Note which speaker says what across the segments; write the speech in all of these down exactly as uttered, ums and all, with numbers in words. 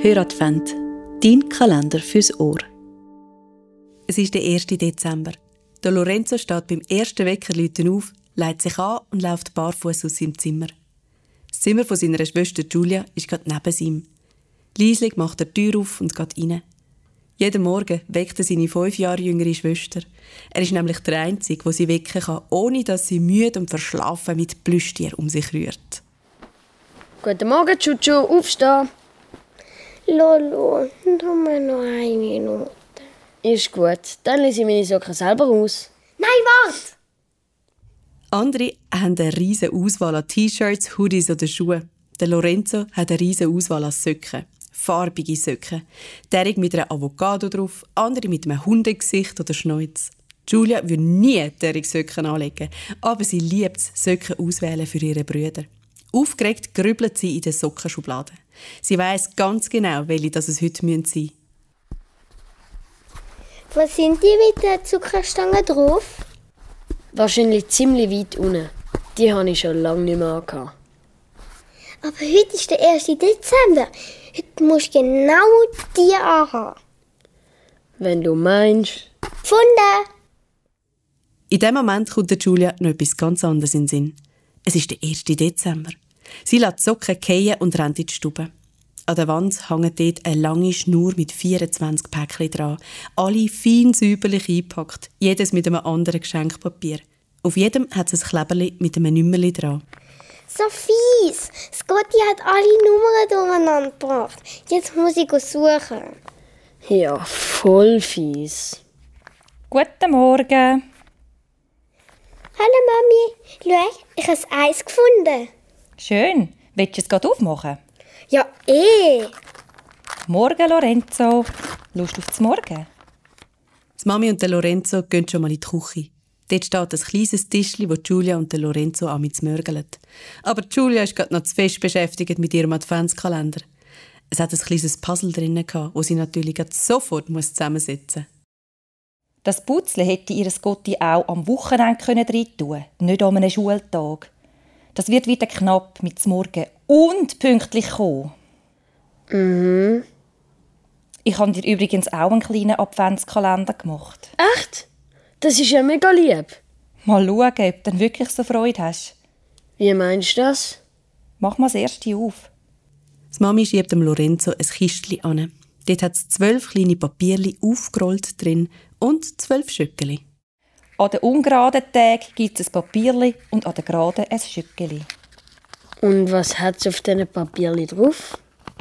Speaker 1: Höradvent, dein Kalender fürs Ohr. Es ist der erste Dezember. Der Lorenzo steht beim ersten Weckerläuten auf, legt sich an und läuft barfuß aus seinem Zimmer. Das Zimmer von seiner Schwester Julia ist gerade neben ihm. Leislich macht er die Tür auf und geht rein. Jeden Morgen weckt er seine fünf Jahre jüngere Schwester. Er ist nämlich der Einzige, der sie wecken kann, ohne dass sie müde und verschlafen mit Plüschtier um sich rührt.
Speaker 2: Guten Morgen, Chuchu, aufstehen.
Speaker 3: Lolo, nur noch eine Minute.
Speaker 2: Ist gut, dann lese ich meine Socken selber aus.
Speaker 3: Nein, warte!
Speaker 1: Andere haben eine riesige Auswahl an T-Shirts, Hoodies oder Schuhen. Der Lorenzo hat eine riesige Auswahl an Socken. Farbige Socken. Derig mit einer Avocado drauf, andere mit einem Hundegesicht oder Schneuz. Julia würde nie derige Socken anlegen, aber sie liebt es, Socken auswählen für ihre Brüder. Aufgeregt grübelt sie in der Sockenschublade. Sie weiss ganz genau, welche das es heute sein müssen.
Speaker 3: Wo sind die mit der Zuckerstange drauf?
Speaker 2: Wahrscheinlich ziemlich weit unten. Die habe ich schon lange nicht mehr angehabt.
Speaker 3: Aber heute ist der erste Dezember. Heute musst du genau die anhaben.
Speaker 2: Wenn du meinst.
Speaker 3: Gefunden!
Speaker 1: In dem Moment kommt der Julia noch etwas ganz anderes in den Sinn. Es ist der erste Dezember. Sie lässt die Socken fallen und rennt in die Stube. An der Wand hängt dort eine lange Schnur mit vierundzwanzig Päckchen dran. Alle fein säuberlich eingepackt, jedes mit einem anderen Geschenkpapier. Auf jedem hat es ein Kleberli mit einem Nummerli dran.
Speaker 3: So fies! Scotty hat alle Nummern durcheinander gebracht. Jetzt muss ich suchen.
Speaker 2: Ja, voll fies.
Speaker 4: Guten Morgen.
Speaker 3: Hallo Mami, schau, ich habe Eis gefunden.
Speaker 4: Schön. Willst du es gerade aufmachen?
Speaker 3: Ja, eh.
Speaker 4: Morgen, Lorenzo. Lust auf das Morgen?
Speaker 1: Die Mami und der Lorenzo gehen schon mal in die Küche. Dort steht ein kleines Tischchen, wo Julia und der Lorenzo amits mörgeln. Aber Julia ist gerade noch zu fest beschäftigt mit ihrem Adventskalender. Es hat ein kleines Puzzle drin, das sie natürlich sofort zusammensetzen muss.
Speaker 4: Das Putzle hätte ihr Gotti auch am Wochenende rein tun, nicht an einem Schultag. Das wird wieder knapp mit dem Morgen und pünktlich kommen.
Speaker 2: Mhm.
Speaker 4: Ich habe dir übrigens auch einen kleinen Adventskalender gemacht.
Speaker 2: Echt? Das ist ja mega lieb.
Speaker 4: Mal schauen, ob du dann wirklich so Freude hast.
Speaker 2: Wie meinst du das?
Speaker 4: Mach mal das erste auf.
Speaker 1: Die Mami schiebt dem Lorenzo ein Kistchen an. Dort hat es zwölf kleine Papierchen aufgerollt drin und zwölf Schöckeli.
Speaker 4: An den ungeraden Tagen gibt es ein Papierli und an den geraden ein Schöckeli.
Speaker 2: Und was hat es auf diesen Papierli drauf?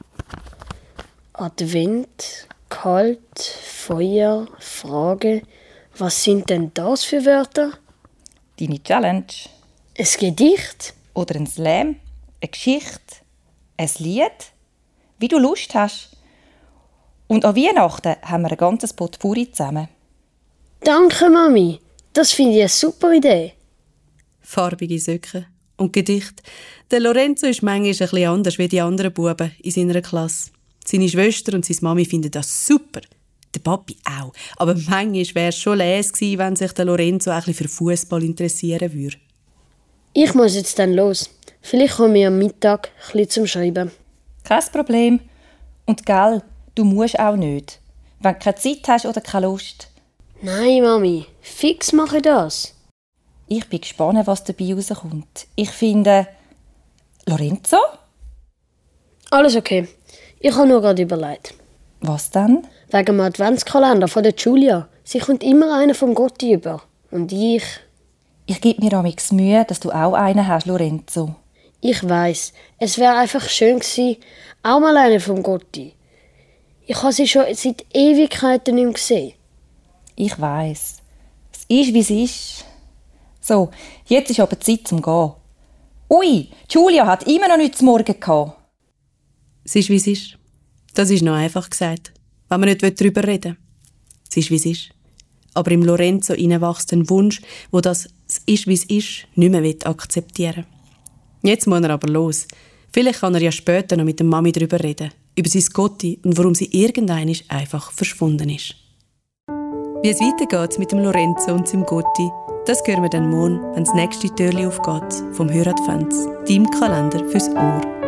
Speaker 2: Advent, kalt, Feuer, Frage. Was sind denn das für Wörter?
Speaker 4: Deine Challenge.
Speaker 2: Ein Gedicht?
Speaker 4: Oder ein Slam, eine Geschichte, ein Lied, wie du Lust hast. Und an Weihnachten haben wir ein ganzes Potpourri zusammen.
Speaker 2: Danke, Mami. Das finde ich eine super Idee.
Speaker 1: Farbige Socken und Gedicht. Der Lorenzo ist manchmal ein bisschen anders wie die anderen Buben in seiner Klasse. Seine Schwester und seine Mami finden das super. Der Papi auch. Aber manchmal wäre es schon les gewesen, wenn sich der Lorenzo ein bisschen für Fußball interessieren würde.
Speaker 2: Ich muss jetzt dann los. Vielleicht komme ich am Mittag ein bisschen zum Schreiben.
Speaker 4: Kein Problem. Und gell, du musst auch nicht. Wenn du keine Zeit hast oder keine Lust.
Speaker 2: Nein, Mami. Fix mache ich das.
Speaker 4: Ich bin gespannt, was dabei rauskommt. Ich finde... Lorenzo?
Speaker 2: Alles okay. Ich habe nur gerade überlegt.
Speaker 4: Was denn?
Speaker 2: Wegen dem Adventskalender von der Julia. Sie kommt immer einen vom Gotti über. Und ich...
Speaker 4: Ich gebe mir amigs Mühe, dass du auch einen hast, Lorenzo.
Speaker 2: Ich weiss. Es wäre einfach schön gewesen, auch mal einen vom Gotti. Ich habe sie schon seit Ewigkeiten nicht mehr gesehen.
Speaker 4: Ich weiss. Es ist, wie es ist. So, jetzt ist aber Zeit zum Gehen. Ui, Julia hat immer noch nichts zum Morgen gehabt.
Speaker 1: Es ist, wie es ist. Das ist noch einfach gesagt, wenn man nicht darüber reden will. Es ist, wie es ist. Aber im Lorenzo wächst ein Wunsch, wo das «Es ist, wie es ist» nicht mehr akzeptieren will. Jetzt muss er aber los. Vielleicht kann er ja später noch mit der Mami darüber reden. Über sein Gotti und warum sie irgendwann einfach verschwunden ist. Wie es weitergeht mit dem Lorenzo und seinem Gotti, das hören wir dann morgen, wenn das nächste Türchen aufgeht vom Höradvent, deinem Kalender fürs Ohr.